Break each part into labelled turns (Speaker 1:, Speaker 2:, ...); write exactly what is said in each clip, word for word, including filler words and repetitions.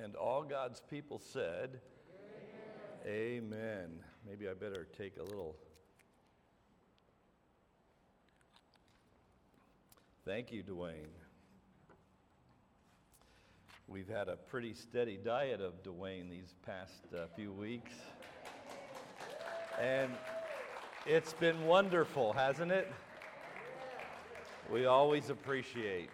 Speaker 1: And all God's people said, Amen. Amen. Maybe I better take a little. Thank you, Dwayne. We've had a pretty steady diet of Dwayne these past uh, few weeks. And it's been wonderful, hasn't it? We always appreciate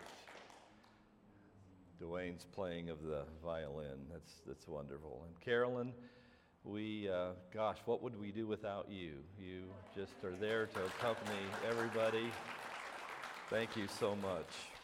Speaker 1: Dwayne's playing of the violin. That's that's wonderful. And Carolyn, we, uh, gosh, what would we do without you? You just are there to accompany everybody. Thank you so much.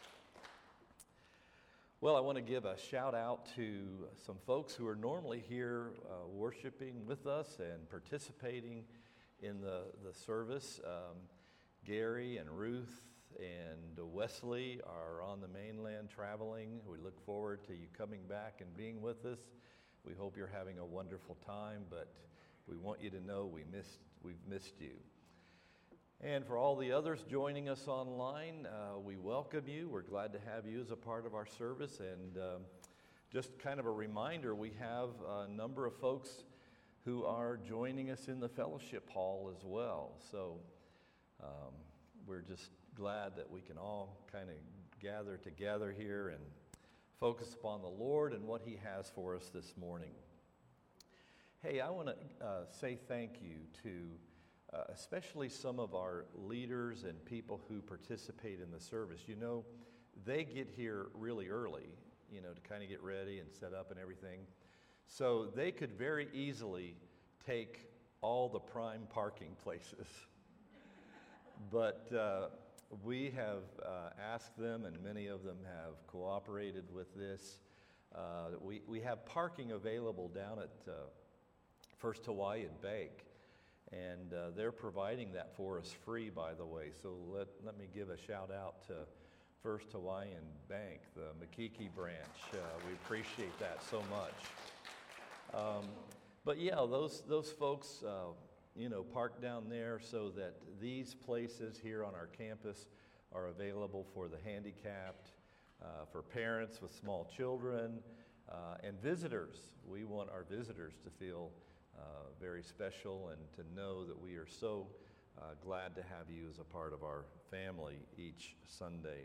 Speaker 1: Well, I want to give a shout out to some folks who are normally here uh, worshiping with us and participating in the, the service. Um, Gary and Ruth and Wesley are on the mainland traveling. We look forward to you coming back and being with us. We hope you're having a wonderful time, but we want you to know we missed, we've missed you. And for all the others joining us online, uh, we welcome you. We're glad to have you as a part of our service. And um, just kind of a reminder, we have a number of folks who are joining us in the fellowship hall as well. So um, we're just glad that we can all kind of gather together here and focus upon the Lord and what He has for us this morning. Hey, I want to uh, say thank you to Uh, especially some of our leaders and people who participate in the service. You know, they get here really early, you know, to kind of get ready and set up and everything. So they could very easily take all the prime parking places. But uh, we have uh, asked them, and many of them have cooperated with this. Uh, we, we have parking available down at uh, First Hawaiian Bank. And uh, they're providing that for us free, by the way. So let, let me give a shout out to First Hawaiian Bank, the Makiki branch. Uh, we appreciate that so much. Um, but yeah, those those folks, uh, you know, park down there so that these places here on our campus are available for the handicapped, uh, for parents with small children, uh, and visitors. We want our visitors to feel Uh, very special and to know that we are so uh, glad to have you as a part of our family each Sunday.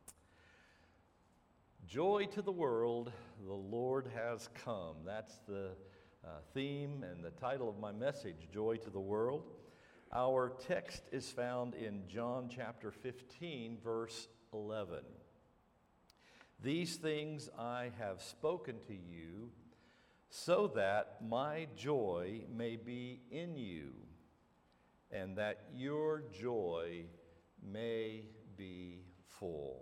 Speaker 1: Joy to the world, the Lord has come. That's the uh, theme and the title of my message, Joy to the World. Our text is found in John chapter fifteen, verse eleven. These things I have spoken to you, so that my joy may be in you, and that your joy may be full.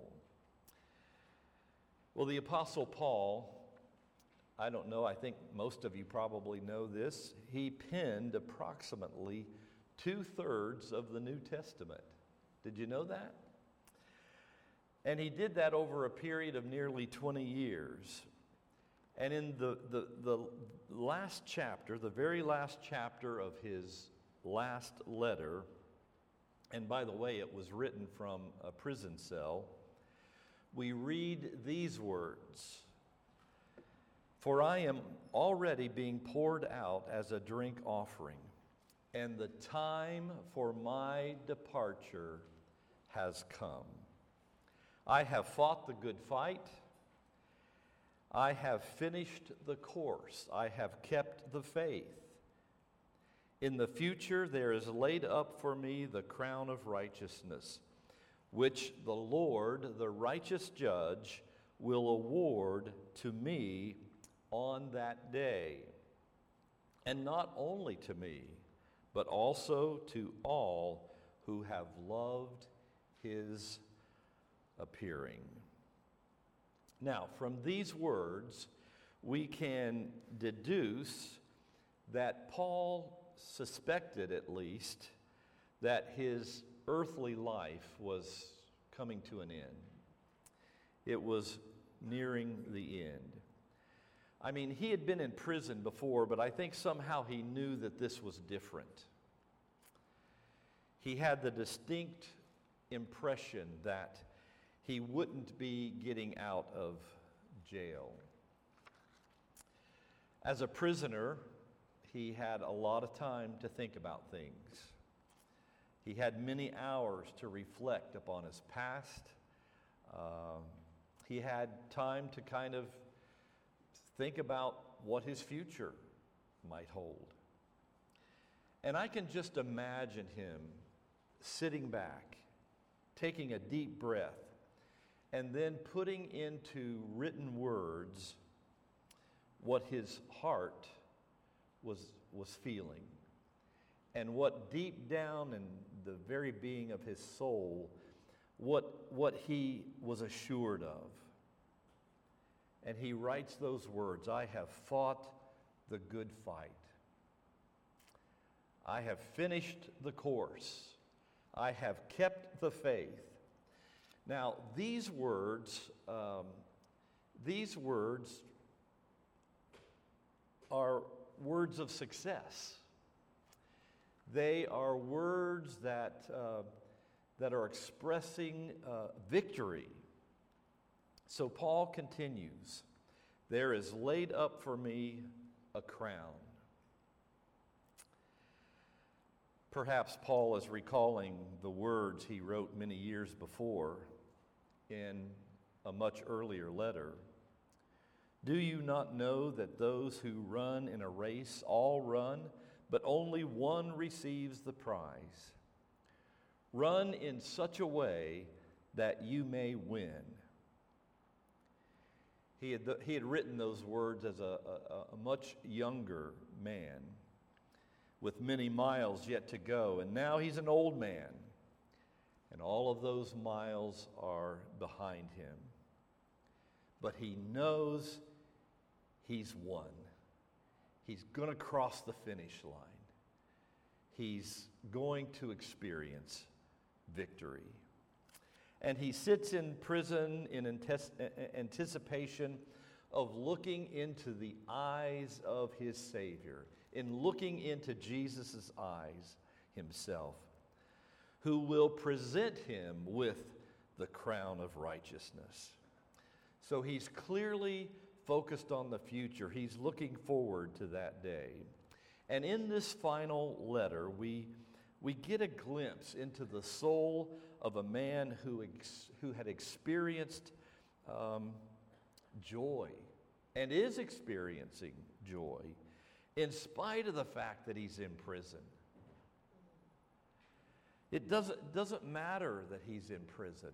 Speaker 1: Well, the Apostle Paul, I don't know, I think most of you probably know this, he penned approximately two-thirds of the New Testament. Did you know that? And he did that over a period of nearly twenty years. And in the, the, the last chapter, the very last chapter of his last letter, and by the way, it was written from a prison cell, we read these words: "For I am already being poured out as a drink offering, and the time for my departure has come. I have fought the good fight. I have finished the course. I have kept the faith. In the future there is laid up for me the crown of righteousness, which the Lord, the righteous judge, will award to me on that day. And not only to me, but also to all who have loved his appearing." Now, from these words, we can deduce that Paul suspected, at least, that his earthly life was coming to an end. It was nearing the end. I mean, he had been in prison before, but I think somehow he knew that this was different. He had the distinct impression that he wouldn't be getting out of jail. As a prisoner, he had a lot of time to think about things. He had many hours to reflect upon his past. Um, he had time to kind of think about what his future might hold. And I can just imagine him sitting back, taking a deep breath, and then putting into written words what his heart was, was feeling, and what deep down in the very being of his soul, what, what he was assured of. And he writes those words, "I have fought the good fight. I have finished the course. I have kept the faith." Now, these words, um, these words are words of success. They are words that, uh, that are expressing uh, victory. So Paul continues, "There is laid up for me a crown." Perhaps Paul is recalling the words he wrote many years before in a much earlier letter. "Do you not know that those who run in a race all run, but only one receives the prize? Run in such a way that you may win." He had, he had written those words as a, a, a much younger man with many miles yet to go. And now he's an old man, and all of those miles are behind him. But he knows he's won. He's going to cross the finish line. He's going to experience victory. And he sits in prison in anticipation of looking into the eyes of his Savior, in looking into Jesus' eyes himself, who will present him with the crown of righteousness. So he's clearly focused on the future. He's looking forward to that day. And in this final letter, we, we get a glimpse into the soul of a man who, ex, who had experienced um, joy and is experiencing joy in spite of the fact that he's in prison. It doesn't, doesn't matter that he's in prison.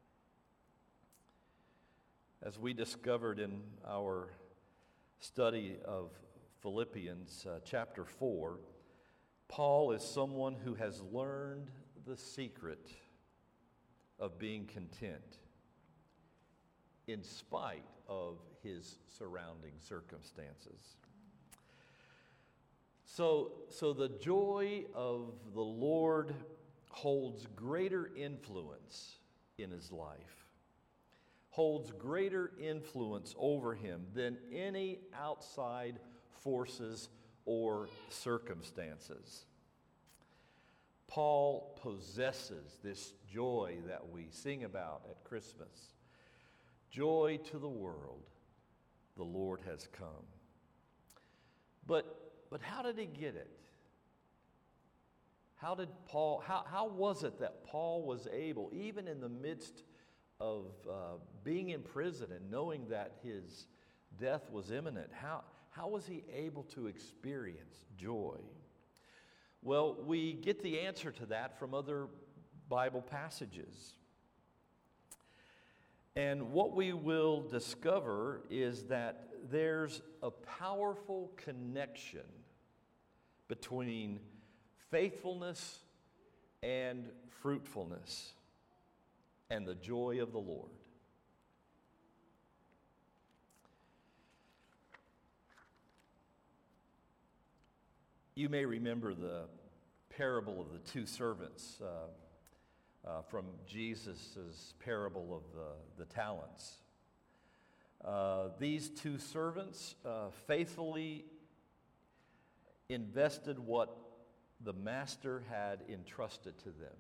Speaker 1: As we discovered in our study of Philippians uh, chapter four, Paul is someone who has learned the secret of being content in spite of his surrounding circumstances. So, so the joy of the Lord holds greater influence in his life, holds greater influence over him than any outside forces or circumstances. Paul possesses this joy that we sing about at Christmas. Joy to the world, the Lord has come. But, but how did he get it? How did Paul, how, how was it that Paul was able, even in the midst of uh, being in prison and knowing that his death was imminent, how, how was he able to experience joy? Well, we get the answer to that from other Bible passages. And what we will discover is that there's a powerful connection between faithfulness and fruitfulness and the joy of the Lord. You may remember the parable of the two servants uh, uh, from Jesus' parable of the, the talents. Uh, these two servants uh, faithfully invested what the master had entrusted to them.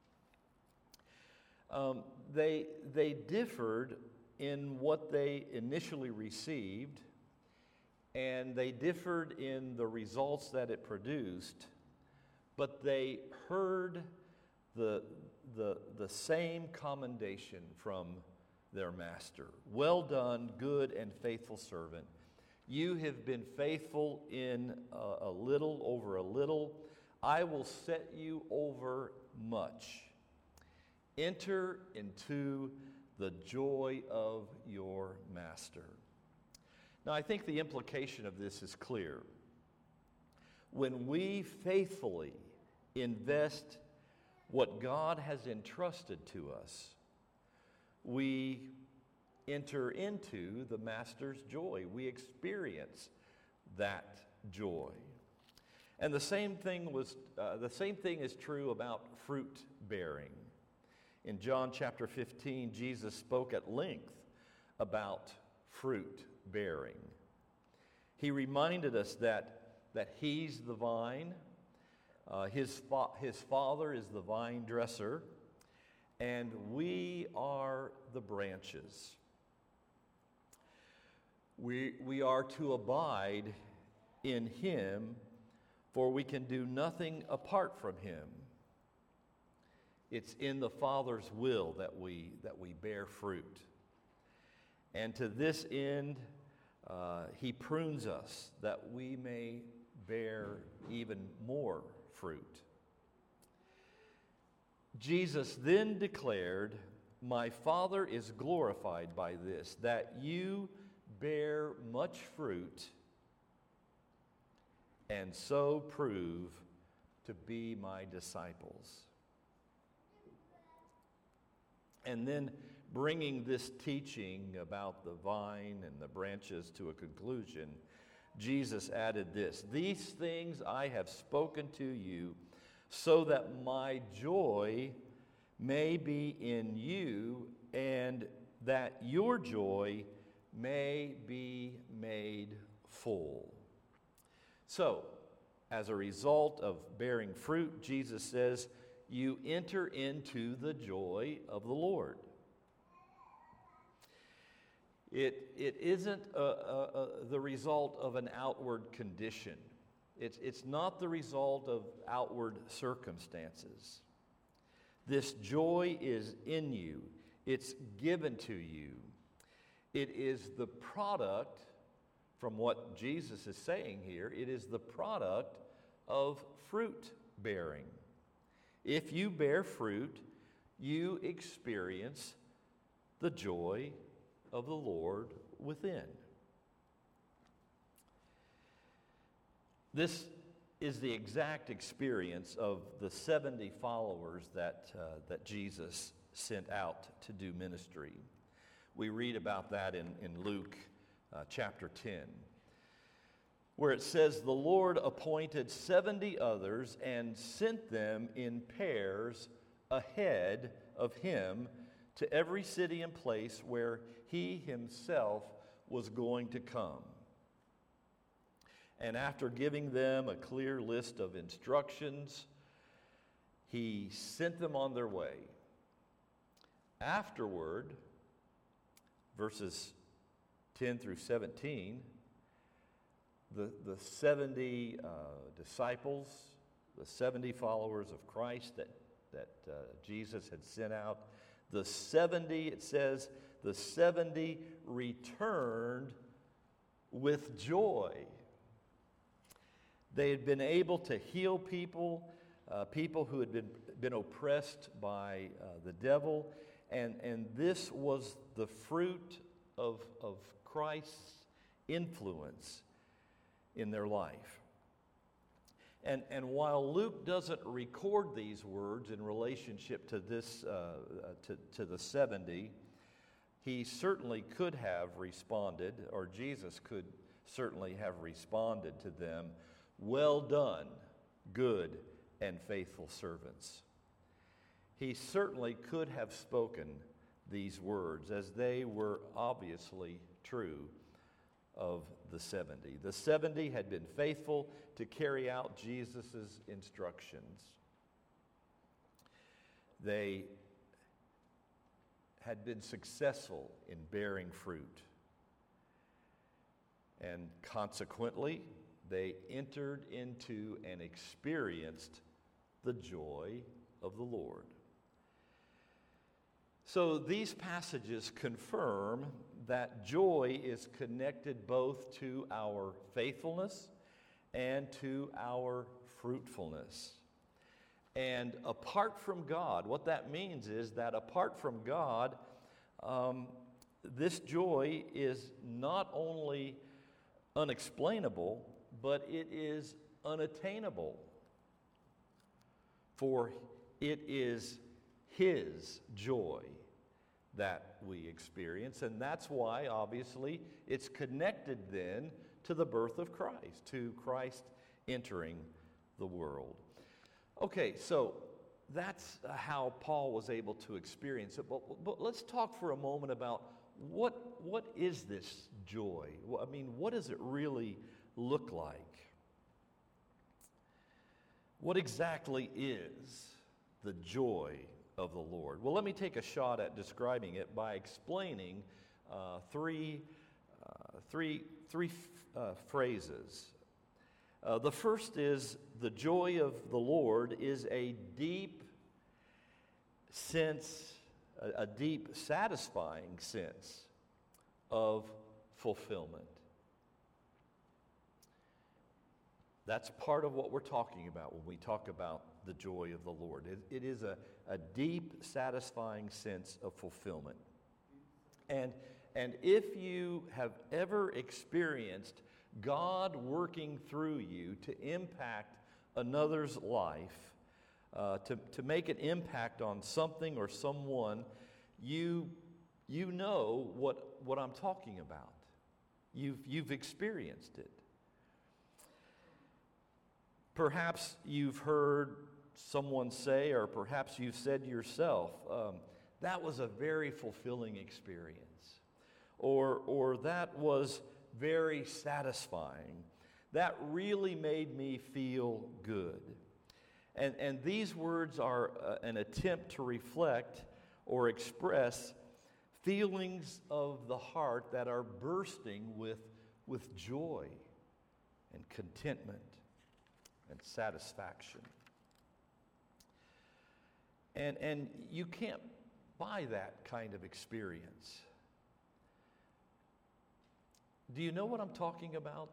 Speaker 1: Um, they, they differed in what they initially received and they differed in the results that it produced, but they heard the, the, the same commendation from their master. Well done, good and faithful servant. You have been faithful in a, a little, over a little. I will set you over much. Enter into the joy of your master. Now, I think the implication of this is clear. When we faithfully invest what God has entrusted to us, we enter into the master's joy. We experience that joy. And the same thing was uh, the same thing is true about fruit bearing. In John chapter fifteen, Jesus spoke at length about fruit bearing. He reminded us that that he's the vine, uh, his fa- his father is the vine dresser, and we are the branches. We we are to abide in him, for we can do nothing apart from him. It's in the Father's will that we that we bear fruit. And to this end, uh, he prunes us that we may bear even more fruit. Jesus then declared, "My Father is glorified by this, that you bear much fruit and so prove to be my disciples." And then, bringing this teaching about the vine and the branches to a conclusion, Jesus added this: "These things I have spoken to you, so that my joy may be in you, and that your joy may be made full." So, as a result of bearing fruit, Jesus says, you enter into the joy of the Lord. It, it isn't a, a, a, the result of an outward condition. It's, it's not the result of outward circumstances. This joy is in you. It's given to you. It is the product, from what Jesus is saying here, it is the product of fruit bearing. If you bear fruit, you experience the joy of the Lord within. This is the exact experience of the seventy followers that, uh, that Jesus sent out to do ministry. We read about that in, in Luke uh, chapter ten, where it says, "The Lord appointed seventy others and sent them in pairs ahead of him to every city and place where he himself was going to come. And after giving them a clear list of instructions, he sent them on their way. Afterward," verses ten through seventeen, the, the seventy uh, disciples, the seventy followers of Christ that, that uh, Jesus had sent out, the seventy, it says, the seventy returned with joy. They had been able to heal people, uh, people who had been, been oppressed by uh, the devil, and, and this was the fruit of, of Christ's influence in their life. And, and while Luke doesn't record these words in relationship to this, uh, to, to the seventy, he certainly could have responded, or Jesus could certainly have responded to them, "Well done, good and faithful servants." He certainly could have spoken these words, as they were obviously true of the seventy. The seventy had been faithful to carry out Jesus' instructions. They had been successful in bearing fruit. And consequently, they entered into and experienced the joy of the Lord. So these passages confirm that joy is connected both to our faithfulness and to our fruitfulness. And apart from God, what that means is that apart from God, um, this joy is not only unexplainable, but it is unattainable. For it is His joy that we experience, and that's why, obviously, it's connected then to the birth of Christ, to Christ entering the world. Okay, so that's how Paul was able to experience it, but, but let's talk for a moment about what, what is this joy? I mean, what does it really look like? What exactly is the joy of the Lord? Well, let me take a shot at describing it by explaining uh, three, uh, three, three uh, phrases. Uh, the first is the joy of the Lord is a deep sense, a, a deep, satisfying sense of fulfillment. That's part of what we're talking about when we talk about the joy of the Lord. It, it is a, a deep, satisfying sense of fulfillment. And, and if you have ever experienced God working through you to impact another's life, uh, to, to make an impact on something or someone, you, you know what, what I'm talking about. You've, you've experienced it. Perhaps you've heard someone say, or perhaps you've said yourself, um, that was a very fulfilling experience. Or, or that was very satisfying. That really made me feel good. And, and these words are uh, an attempt to reflect or express feelings of the heart that are bursting with, with joy and contentment and satisfaction. And, and you can't buy that kind of experience. Do you know what I'm talking about?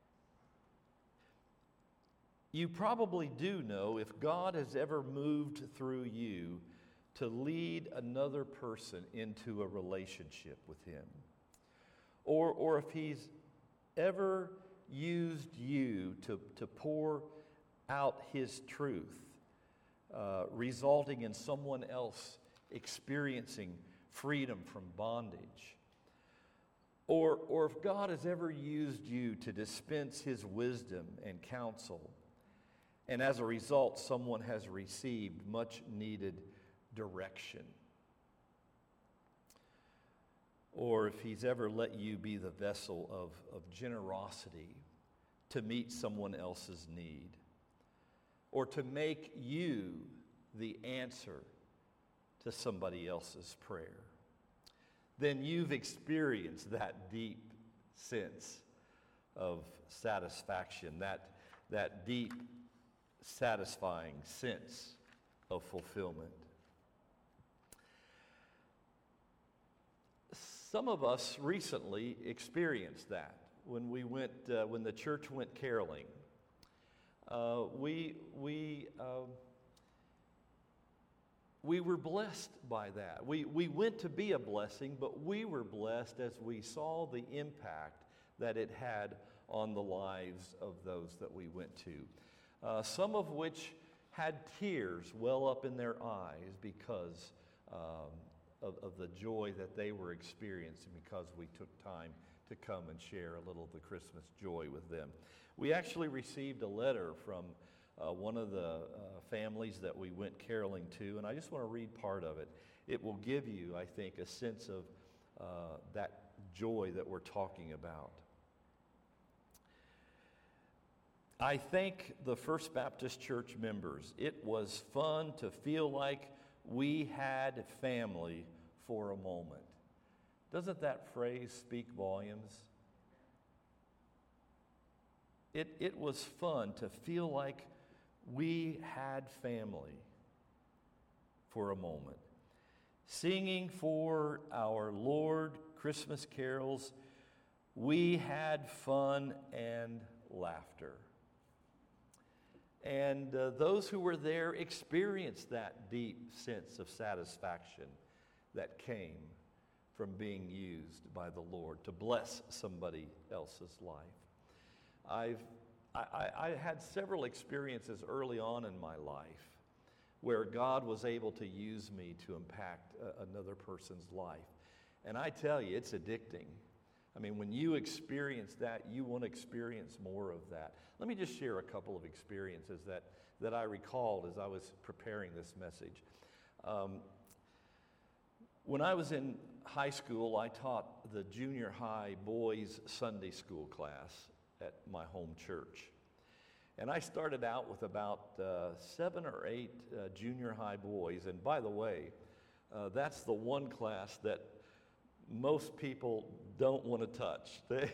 Speaker 1: You probably do know if God has ever moved through you to lead another person into a relationship with Him. Or, or if He's ever used you to, to pour out His truth, uh, resulting in someone else experiencing freedom from bondage. Or, or if God has ever used you to dispense His wisdom and counsel, and as a result, someone has received much needed direction. Or if He's ever let you be the vessel of, of generosity to meet someone else's need, or to make you the answer to somebody else's prayer, then you've experienced that deep sense of satisfaction, that, that deep, satisfying sense of fulfillment. Some of us recently experienced that when we went, uh, when the church went caroling. Uh, we we uh, we were blessed by that. We we went to be a blessing, but we were blessed as we saw the impact that it had on the lives of those that we went to. Uh, some of which had tears well up in their eyes because um, of, of the joy that they were experiencing because we took time to come and share a little of the Christmas joy with them. We actually received a letter from uh, one of the uh, families that we went caroling to, and I just want to read part of it. It will give you, I think, a sense of uh, that joy that we're talking about. I thank the First Baptist Church members. It was fun to feel like we had family for a moment. Doesn't that phrase speak volumes? it, it was fun to feel like we had family for a moment. Singing for our Lord Christmas carols, we had fun and laughter. And uh, those who were there experienced that deep sense of satisfaction that came from being used by the Lord to bless somebody else's life. I've, I, I, I had several experiences early on in my life where God was able to use me to impact uh, another person's life. And I tell you, it's addicting. I mean, when you experience that, you want to experience more of that. Let me just share a couple of experiences that, that I recalled as I was preparing this message. Um, when I was in high school, I taught the junior high boys Sunday school class at my home church. And I started out with about uh, seven or eight uh, junior high boys. And by the way, uh, that's the one class that most people don't want to touch. They,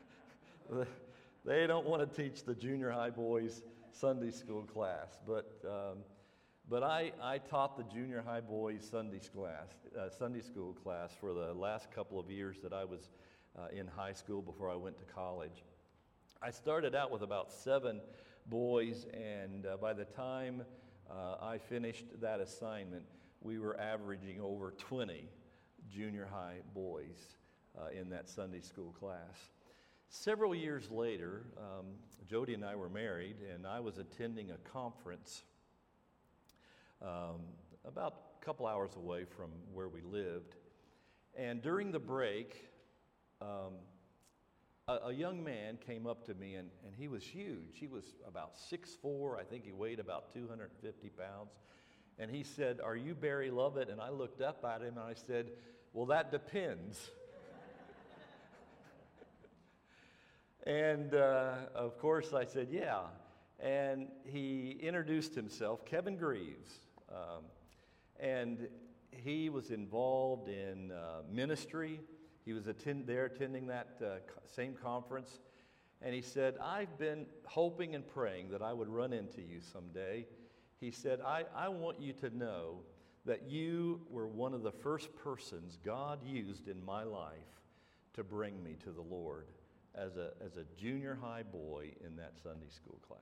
Speaker 1: they don't want to teach the junior high boys Sunday school class. But um, but I, I taught the junior high boys Sunday class, uh, Sunday school class for the last couple of years that I was uh, in high school before I went to college. I started out with about seven boys, and uh, by the time uh, I finished that assignment, we were averaging over twenty junior high boys uh, in that Sunday school class. Several years later, um, Jody and I were married, and I was attending a conference um, about a couple hours away from where we lived. And during the break, um, a, a young man came up to me, and, and he was huge. He was about six foot four. I think he weighed about two hundred fifty pounds. And he said, "Are you Barry Lovett?" And I looked up at him and I said, "Well, that depends." And uh, of course I said, "Yeah." And he introduced himself, Kevin Greaves. Um, and he was involved in uh, ministry. He was attend- there attending that uh, co- same conference. And he said, "I've been hoping and praying that I would run into you someday." He said, I, I want you to know that you were one of the first persons God used in my life to bring me to the Lord as a, as a junior high boy in that Sunday school class.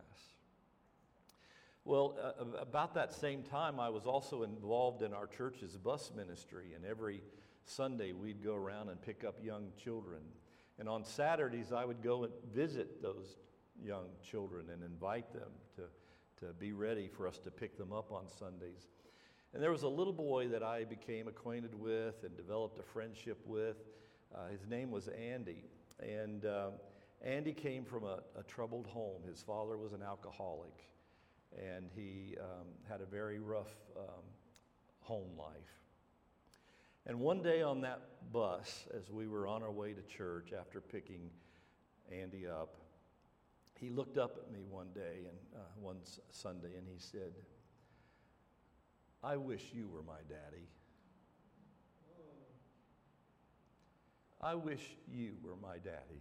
Speaker 1: Well, uh, about that same time, I was also involved in our church's bus ministry, and every Sunday we'd go around and pick up young children. And on Saturdays, I would go and visit those young children and invite them to to be ready for us to pick them up on Sundays. And there was a little boy that I became acquainted with and developed a friendship with. Uh, his name was Andy. And um, Andy came from a, a troubled home. His father was an alcoholic, and he um, had a very rough um, home life. And one day on that bus, as we were on our way to church after picking Andy up, he looked up at me one day, and uh, one s- Sunday, and he said, "I wish you were my daddy. I wish you were my daddy."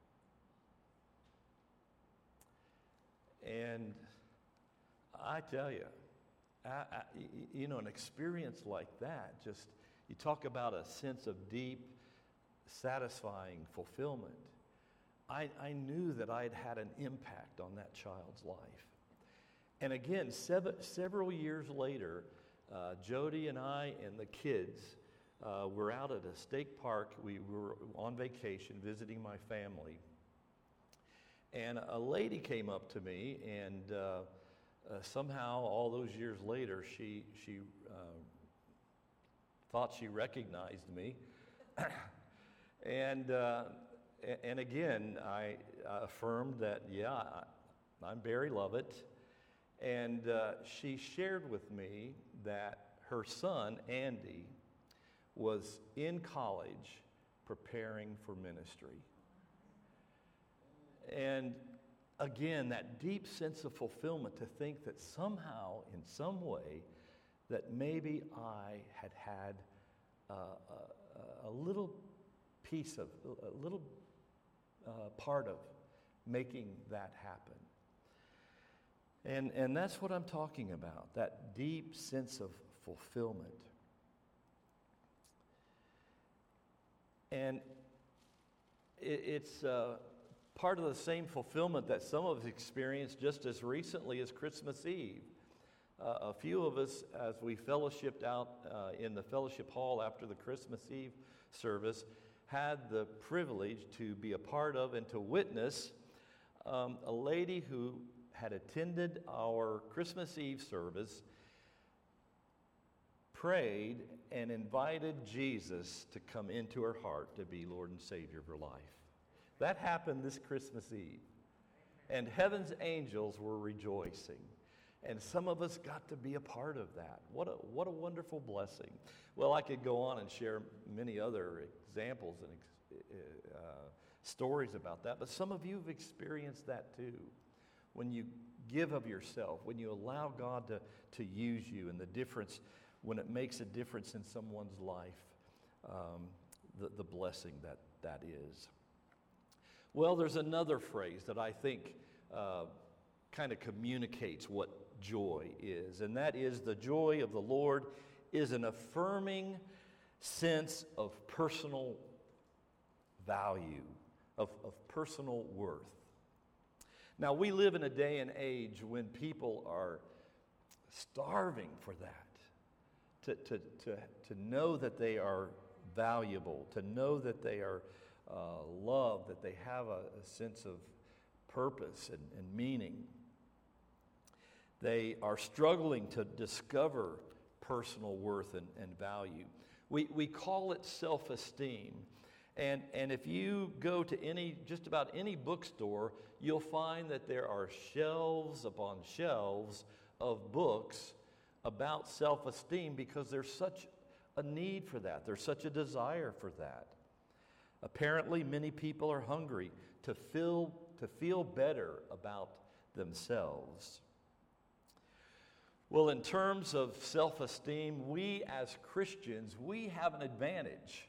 Speaker 1: And I tell you, I, I, y- you know, an experience like that, just, you talk about a sense of deep, satisfying fulfillment. I, I knew that I had had an impact on that child's life. And again, seven, several years later, uh, Jody and I and the kids uh, were out at a state park. We were on vacation visiting my family. And a lady came up to me, and uh, uh, somehow all those years later, she, she uh, thought she recognized me. and... Uh, And again, I affirmed that, yeah, I'm Barry Lovett. And uh, she shared with me that her son, Andy, was in college preparing for ministry. And again, that deep sense of fulfillment to think that somehow, in some way, that maybe I had had uh, a, a little piece of, a little Uh, part of making that happen. And, and that's what I'm talking about, that deep sense of fulfillment. And it, it's uh, part of the same fulfillment that some of us experienced just as recently as Christmas Eve. Uh, a few of us, as we fellowshipped out uh, in the fellowship hall after the Christmas Eve service, had the privilege to be a part of and to witness um, a lady who had attended our Christmas Eve service, prayed, and invited Jesus to come into her heart to be Lord and Savior of her life. That happened this Christmas Eve. And heaven's angels were rejoicing. And some of us got to be a part of that. What a, what a wonderful blessing. Well, I could go on and share many other examples and uh, stories about that, but some of you have experienced that too. When you give of yourself, when you allow God to, to use you, and the difference, when it makes a difference in someone's life, um, the, the blessing that that is. Well, there's another phrase that I think uh, kind of communicates what joy is, and that is the joy of the Lord is an affirming sense of personal value, of, of personal worth. Now, we live in a day and age when people are starving for that, to, to, to, to know that they are valuable, to know that they are uh, loved, that they have a, a sense of purpose and, and meaning. They are struggling to discover personal worth and, and value. We, we call it self-esteem. And, and if you go to any, just about any bookstore, you'll find that there are shelves upon shelves of books about self-esteem because there's such a need for that. There's such a desire for that. Apparently, many people are hungry to feel, to feel better about themselves. Well, in terms of self-esteem, we as Christians, we have an advantage.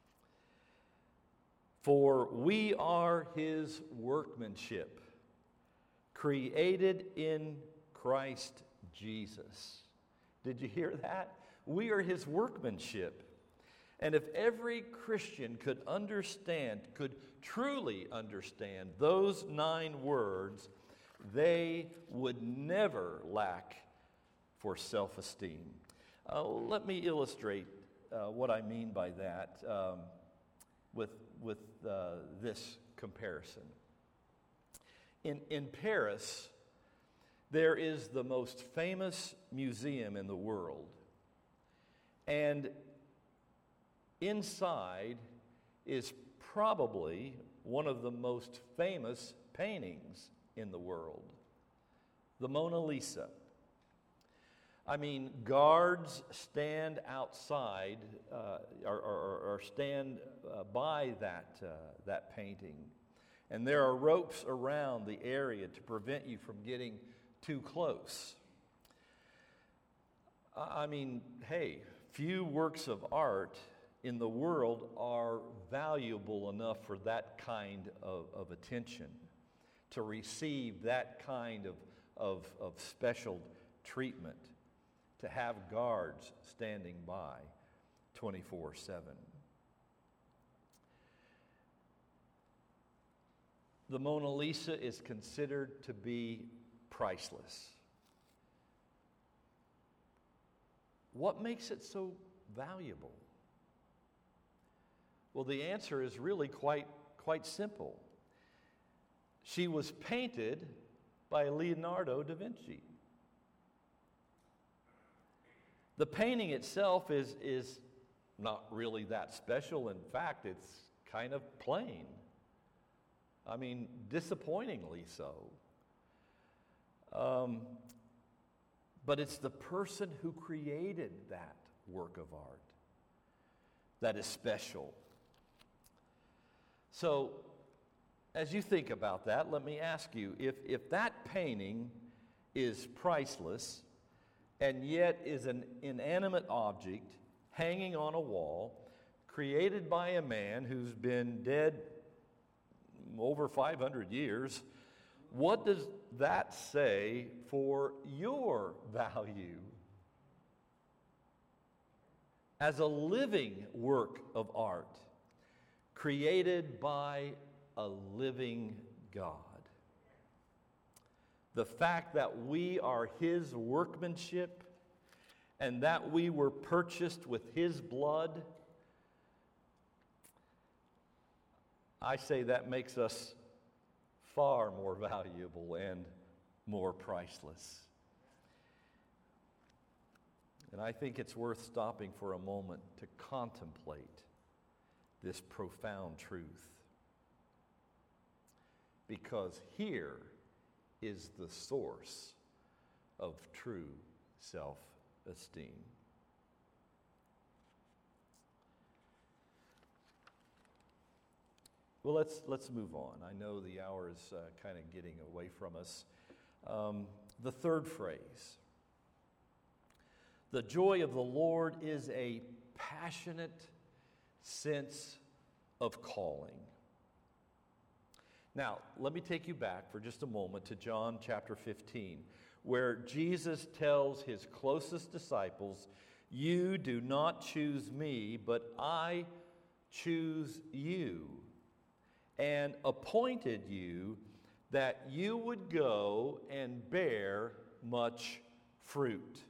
Speaker 1: For we are His workmanship, created in Christ Jesus. Did you hear that? We are His workmanship. And if every Christian could understand, could truly understand those nine words, they would never lack for self-esteem. Uh, let me illustrate uh, what I mean by that um, with, with uh, this comparison. In, in Paris, there is the most famous museum in the world. And inside is probably one of the most famous paintings in the world, the Mona Lisa. I mean, guards stand outside uh, or, or, or stand uh, by that, uh, that painting. And there are ropes around the area to prevent you from getting too close. I mean, hey, few works of art in the world are valuable enough for that kind of, of attention, to receive that kind of, of, of special treatment, to have guards standing by twenty-four seven. The Mona Lisa is considered to be priceless. What makes it so valuable? Well, the answer is really quite, quite simple. She was painted by Leonardo da Vinci. The painting itself is, is not really that special. In fact, it's kind of plain. I mean, disappointingly so. Um, but it's the person who created that work of art that is special. So, as you think about that, let me ask you, if, if that painting is priceless and yet is an inanimate object hanging on a wall, created by a man who's been dead over five hundred years. What does that say for your value as a living work of art created by a living God? The fact that we are His workmanship and that we were purchased with His blood, I say that makes us far more valuable and more priceless. And I think it's worth stopping for a moment to contemplate this profound truth. Because here is the source of true self-esteem. Well, let's let's move on. I know the hour is uh, kind of getting away from us. Um, the third phrase. The joy of the Lord is a passionate sense of calling. Now, let me take you back for just a moment to John chapter fifteen, where Jesus tells his closest disciples, "You do not choose me, but I choose you, and appointed you that you would go and bear much fruit."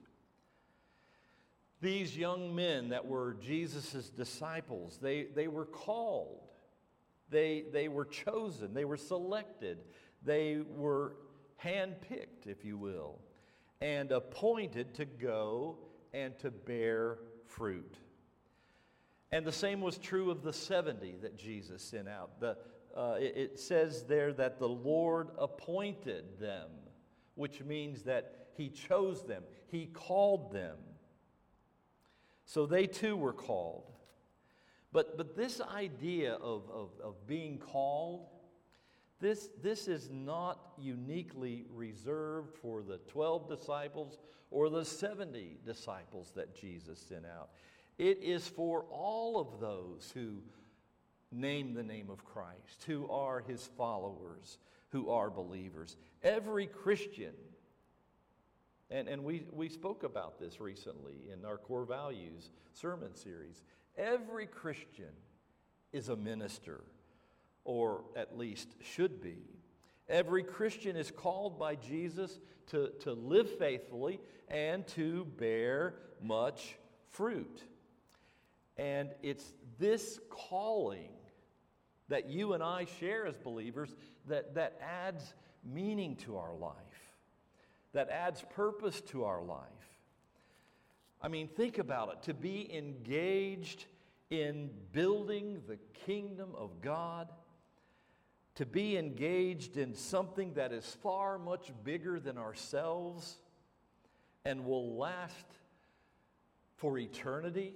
Speaker 1: These young men that were Jesus' disciples, they, they were called. They, they were chosen. They were selected. They were handpicked, if you will, and appointed to go and to bear fruit. And the same was true of the seventy that Jesus sent out. The, uh, it, it says there that the Lord appointed them, which means that He chose them. He called them. So they too were called. But, but this idea of, of, of being called, this, this is not uniquely reserved for the twelve disciples or the seventy disciples that Jesus sent out. It is for all of those who name the name of Christ, who are His followers, who are believers. Every Christian, and, and we, we spoke about this recently in our Core Values sermon series, every Christian is a minister, or at least should be. Every Christian is called by Jesus to, to live faithfully and to bear much fruit. And it's this calling that you and I share as believers that, that adds meaning to our life, that adds purpose to our life. I mean, think about it. To be engaged in building the kingdom of God, to be engaged in something that is far much bigger than ourselves and will last for eternity.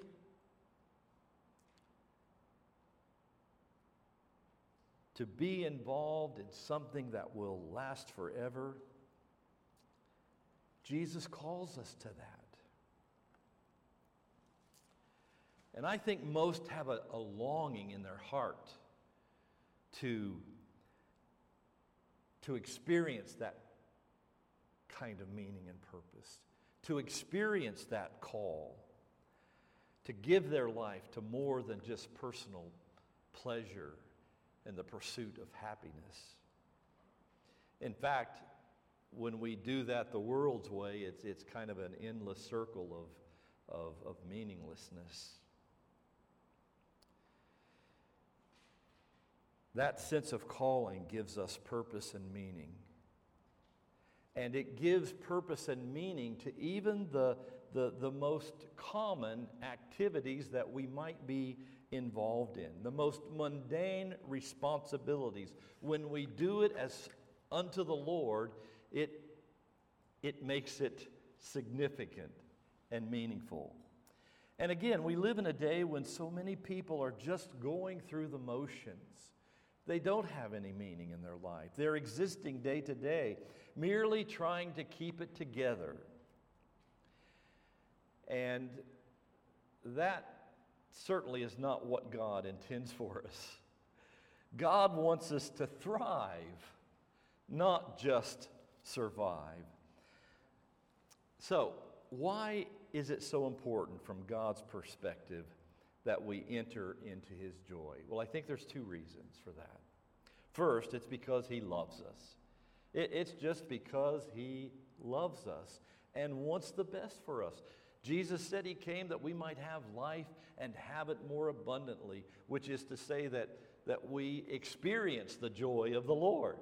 Speaker 1: To be involved in something that will last forever. Jesus calls us to that. And I think most have a, a longing in their heart to, to experience that kind of meaning and purpose, to experience that call, to give their life to more than just personal pleasure and the pursuit of happiness. In fact, when we do that the world's way, it's, it's kind of an endless circle of, of, of meaninglessness. That sense of calling gives us purpose and meaning. And it gives purpose and meaning to even the, the, the most common activities that we might be involved in, the most mundane responsibilities. When we do it as unto the Lord, it, it makes it significant and meaningful. And again, we live in a day when so many people are just going through the motions. They don't have any meaning in their life. They're existing day to day, merely trying to keep it together. And that certainly is not what God intends for us. God wants us to thrive, not just survive. So, why is it so important from God's perspective that we enter into His joy? Well, I think there's two reasons for that. First, it's because He loves us. It, it's just because He loves us and wants the best for us. Jesus said He came that we might have life and have it more abundantly, which is to say that, that we experience the joy of the Lord.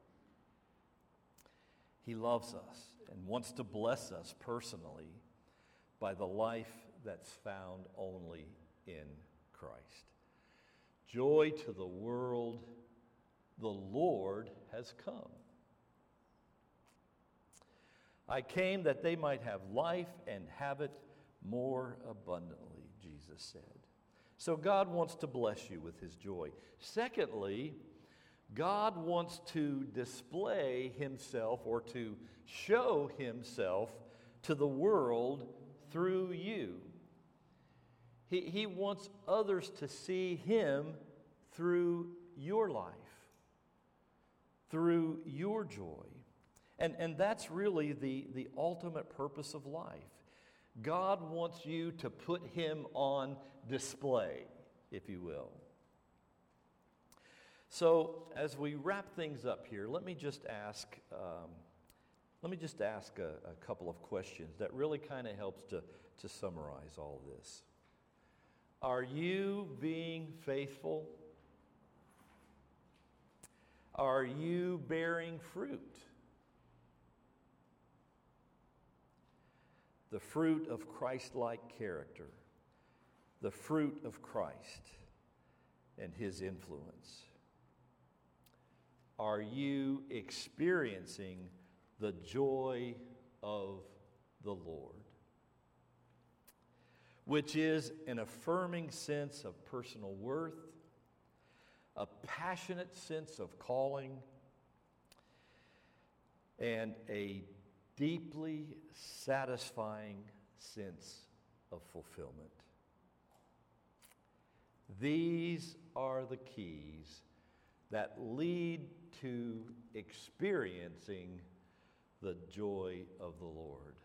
Speaker 1: He loves us and wants to bless us personally by the life that's found only in Christ. Joy to the world, the Lord has come. I came that they might have life and have it more abundantly, Jesus said. So God wants to bless you with His joy. Secondly, God wants to display Himself or to show Himself to the world through you. He, he wants others to see Him through your life, through your joy. And, and that's really the, the ultimate purpose of life. God wants you to put Him on display, if you will. So, as we wrap things up here, let me just ask, um, let me just ask a, a couple of questions that really kind of helps to, to summarize all of this. Are you being faithful? Are you bearing fruit? The fruit of Christ-like character, the fruit of Christ and His influence. Are you experiencing the joy of the Lord, which is an affirming sense of personal worth, a passionate sense of calling, and a deeply satisfying sense of fulfillment? These are the keys that lead to experiencing the joy of the Lord,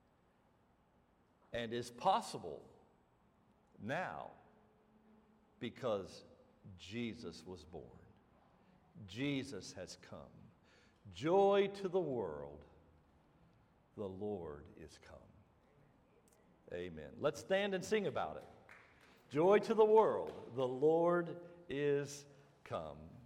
Speaker 1: and is possible now because Jesus was born. Jesus has come. Joy to the world, the Lord is come. Amen. Let's stand and sing about it. Joy to the world, the Lord is come.